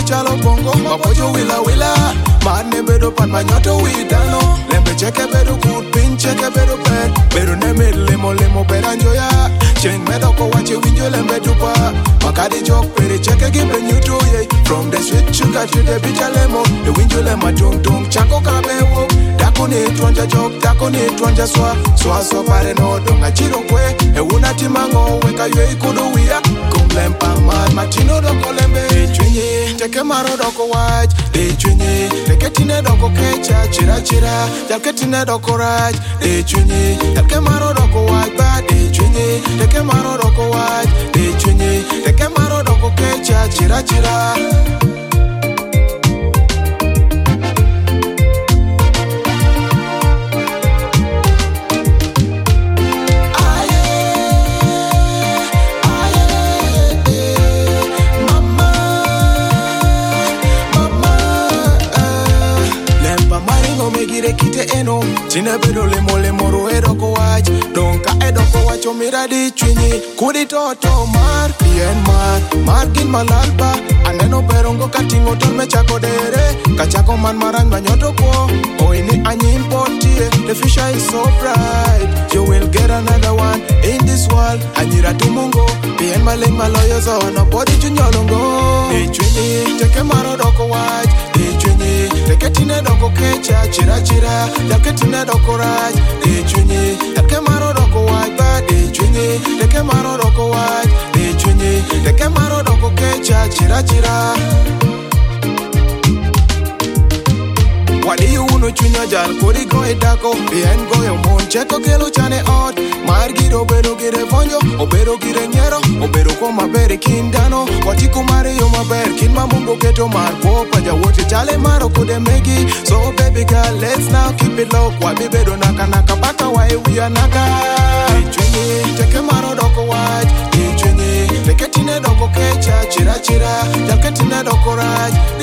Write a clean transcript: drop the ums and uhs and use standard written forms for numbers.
chalo bongo mapojo wila wila Marne bedo pan manyoto widano Lembe cheke bedo good pin cheke bedo bed Bedo neme lemo lemo beranjoya Chen medo ko wache winjo lembe tupa Makadi jok pere cheke gibe nyutu ye From the sweet sugar to the bitter lemon The winjo lema tung tung chako kabewo Dako ne tuanja jok dako ne tuanja swa Swa swa pare no donga chiro kwe E una timango weka yue kudu wia Kumlempa man matino doko lembe Chwenye teke maro doko waj Chwenye teke tine doko kecha chira chira Jalke tine doko raj Chwenye teke maro doko waj Bad chwenye teke maro doko waj Chwenye teke maro doko kecha chira chira Kite eno Chine bedo lemo lemo ro edoko wach Donka edoko wacho miradi chwinyi Kudi toto mar Pien mar gin malalba Aneno berongo katingo ton mechako dere Kachako man marang manyoto ko Oini anyim potie The fisher is so bright You will get another one In this world Anyira tumungo Pien maleng maloyo so Nobody junyolongo Chwinyi Teke maro doko wach Chwinyi Teke tine doko kecha Chira chira Jalke tine doko raj Chwinyi Teke maro doko wach Bad chwinyi Teke maro doko wach Chwinyi Teke maro doko kecha Chira chira Wadi uno chunyo jal kodi go edako Bien go yo mon cheko kelo chane ot Mar giro bedo gire vonjo Obedo gire nyero Obedo ko mabere kindano Wati kumare yo maber Kin mamungo keto mar Popa ja wote chale maro kude megi So baby girl let's now keep it low Wabi bedo naka naka baka wae wia naka Chwenye teke maro doko waj Chwenye teke tine doko kecha Chira chira Jalke tine doko raj